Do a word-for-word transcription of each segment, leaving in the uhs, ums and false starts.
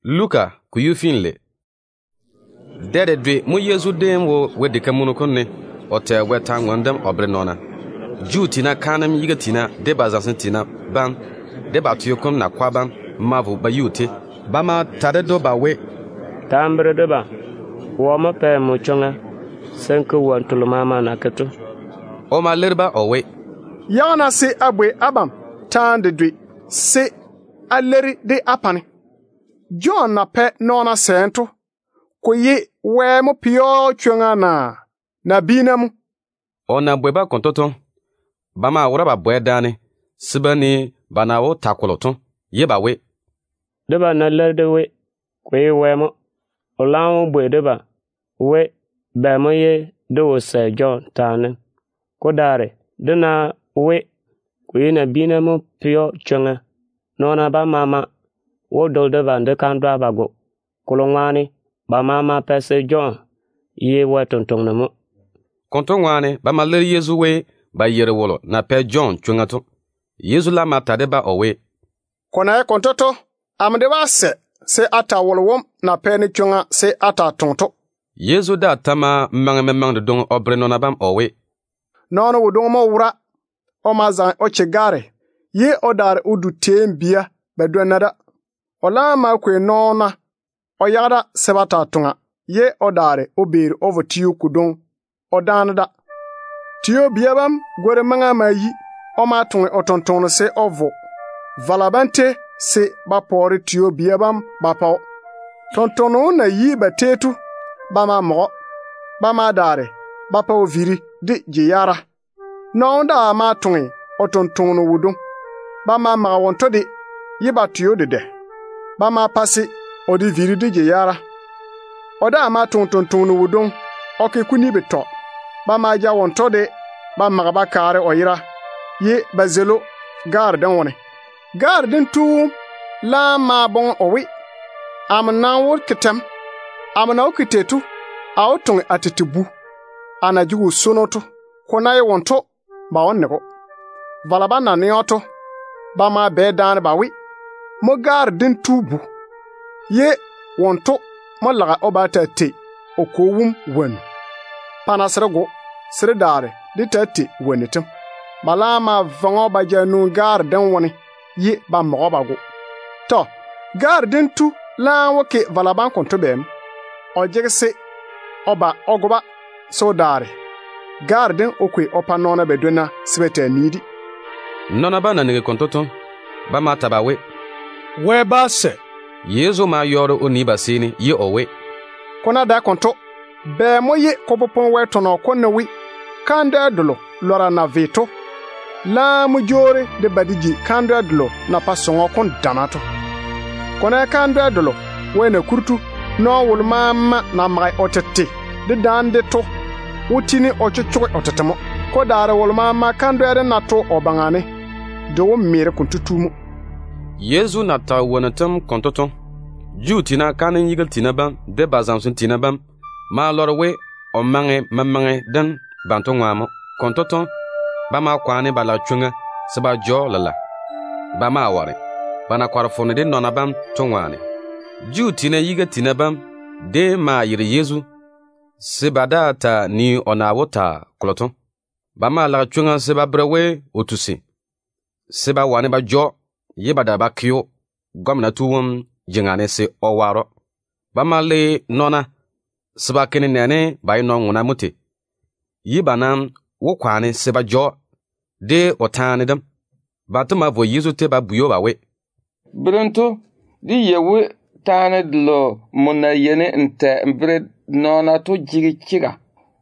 Luka ku yufinle. Dede dwe mu Yesu dem wo wedika munukunne ote weta ngondam obre nona. Jutina kanam yigatina de bazasentina ban de batuyukum na kwaban mavu bayute bama tade do bawe tambre de ba wo ma pe mu chonga senku wantul mama na ketu o ma lerba owe yana se abwe abam tande dwe se aleri de apani John na pe nona sento ko ye we mo pio chonga na na binam ona bweba kontoton bama wuraba bwedane sibani banawo takoloton yeba we deba na lerde we kwe wemo olawo bwe deba we ba mo ye do se John tane ko dare dina we kwe na binam pio chonga nona ba mama wo dol deba de kandwa bago kolongwani ba mama pese John ye we tontong na mo kontongwane ba maler Yesu we ba yere wolo na pe John chungato Yesu la matade ba owe kona e kontoto amde ba se se ata wolwom na pe ni chunga se ata tonto Yesu da tama mangme mangde don obre nona bam owe nono wudon mo wura o mazan o chegare ye odar udu tembia bedwenada ola ma kwe nona o yada sebata tunga ye odare obir over tiu kudon odanada tio biabam gore manga mayi o ma tun otonton se ovo valabante se bapore tio biabam bapaw tontono na yi batetu bama mo bama dare bapaw viri de jiyara nonda ma tun otonton no wudu bama ma wonto de yiba tio de de bama pasi odi viri de jiyara oda ma tonton no wudu oke kuni beto bama ja wonto de ba magaba kare oyira ye bazelo garden woni garden tu la ma bon owi amna wor kitam amna okitetu awton atitibu anajugo sonoto kona ye wonto ba onnego valaba na neoto ba ma be dan ba wi mo garden tubu ye wonto mo laga obata te okowum wen panasrego sredare di tati wenitim balama vango bajanu garden woni ye ba mo bago to garden tu la woke valaban konto bem ojegse oba ogoba so dare garden okwe opa nona bedona sibeta nidi nona bana nige kontoton ba mata bawe we ba se Yesu ma yoro oni basini ye owe kona da konto be mo ye kopopon we tono konnewi kanda dolo lora na veto la mujore de badiji kanda dolo na pasongo kon danato kona kanda dolo wena kurtu no wul mama na mai otete de dande to wutini ochocho otetemo ko dare wul mama kanda de nato obangane do mere kuntutumu Yesu na ta wonatam kontoton jutina kanin yigal tinabam de bazamsun tinabam ma lorwe o mange mamange dan banto ngamo kontoton bama kwani bala chunga seba jo lala bama ware bana kwarfone de nonabam tongwane jutina yiga tinabam de ma yire Yesu sebada ta ni onawota kloton bama la chunga seba brewe otusi seba wane ba jo yebada bakyo gomna tuwum jingane se owaro bama le nona seba kene nene bay no nguna muti yibanam wo kwani seba jo de otane dam batuma vo Yesu te ba buyo bawe Brento di yewe tane dlo mona yene nte mbre nona to jigi chiga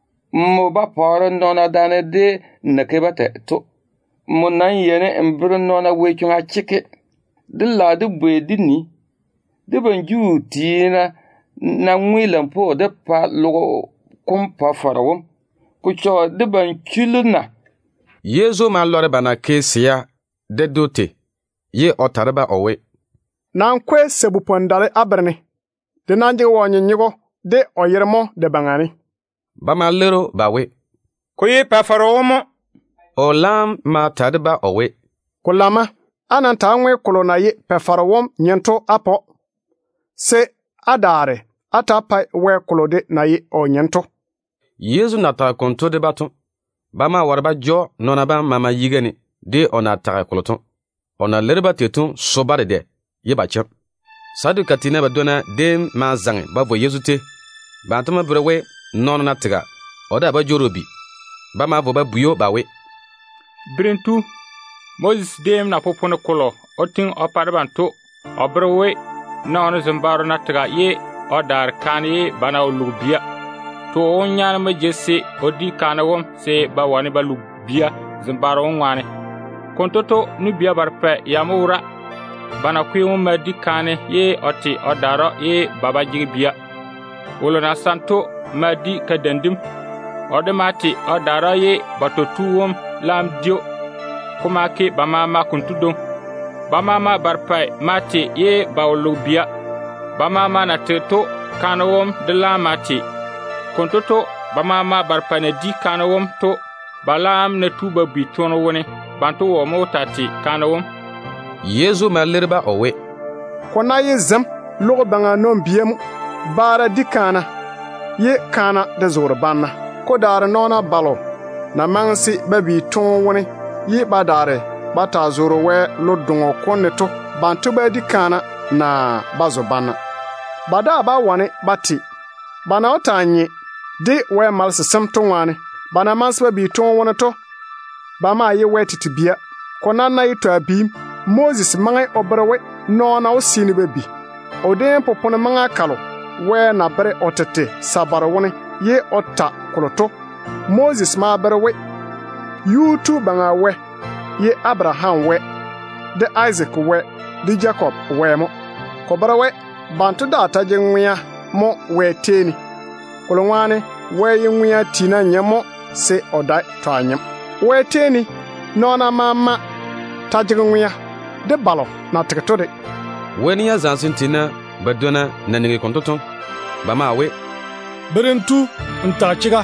mo ba poro nona dane de nakebate to mona yene mbre nona we chunga chike de la de bwe dini de banju tina na ngwilan po de pa logo kumpa farawum kucho de ban chiluna Yesu ma lore bana kesia de dote ye otareba owe nan kwe sebupondare abrene de nanje wonye nyigo de oyermo de bangani bama lero bawe ko ye pa farawum olam ma tadeba owe kulama anan ta nwe kolona ye pe farawum nyento apo se adare ata pai we kulode na yi onyanto. Yezu na ta konto de baton. Bama warba jo nona ba mama yigani de ona ta koloton. Ona lerba tetun sobare de yeba chap. Sadu katina ba dona de ma zange ba vo Yezu te. Bantama brewe nona na tiga. Oda ba jorobi. Bama vo ba buyo ba we. Brintu Moses dem na popone kolo otin oparbanto obrewe na ono zambaro na tiga ye odar kan ye bana olubia to onyan ma jesse odi kanawom se ba wani ba lubia zambaro onwane kontoto nu bia barpe yamura bana kwimu ma di kane ye oti odaro ye baba jigbia wolo na santo ma di kadendim odemati odaro ye batotuwom lam dio kuma ke bamama kuntudon bamama barpai mati ye bawlubia bamama na teto kanawom de lamati kontoto bamama barpane di kanawom to balam ne tuba bitono woni bantu wo motati kanawom Yezu malerba owe kona ye zam logo banga non biem bara di kana ye kana de zor banna ko dar nona balo na mansi babi ton woni yi badare bata zoro we lodungo konneto bantu ba di kana na bazo bana bada ba wane bati bana otanyi di we mal sesam to wane bana mansi babi ton woni to ba ma yi we titibia kona na ito abim Moses mangai obrewe no na osini babi odem popone manga kalo we na bere otete sabara woni ye otta koloto Moses ma berewe YouTube banga we ye Abraham we de Isaac we de Jacob we mo ko berewe bantu data je nwia mo we teni kolonwane we ye nwia tina nyemo se odai twanyem we teni nona mama taje nwia de balo na tiketode weni ya zansin tina badona na ningi kontoton bama we berentu ntachiga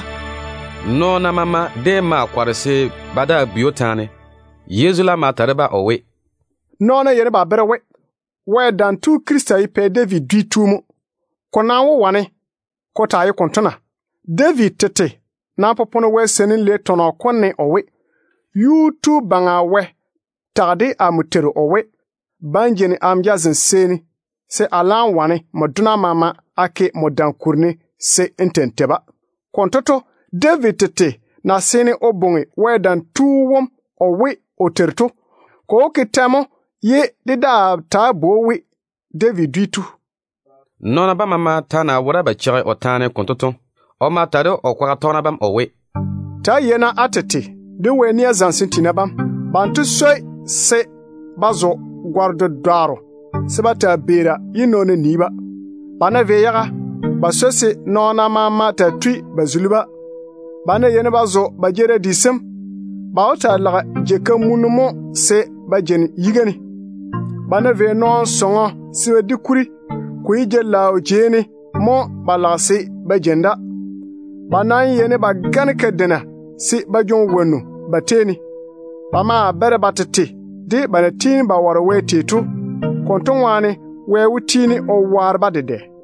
no na mama de ma kwarese bada biotane Yezu la matareba owe no na yere ba berewe we dan tu Krista ipe David dwitumu kona wo wane kota yi kontona David tete na popono we senin le tono konne owe YouTube banga we tade amutero owe banjeni amjazin seni se alan wane moduna mama ake modan kurni se intenteba kontoto David tete na seni obonge wedan tuwom owe oterto ko kitamo ye dida tabowe David ditu nona ba mama tana wora ba chire otane kontoto o matado o kwa tona bam owe ta yena atete de weni azansintina bam bantu soy se bazo gwardo daro sebata bera yinone niba bana veyaga basose nona mama ta tui bazuluba bana yene bazo bajere disem baota laga jeka munumo se bajeni yigani bana ve non songo siwe dikuri kuije lao jeni mo balase bajenda bana yene bagane kedena si bajon wonu bateni bama bere batete de bana tin ba wara we tetu konton wane we wutini o warba dede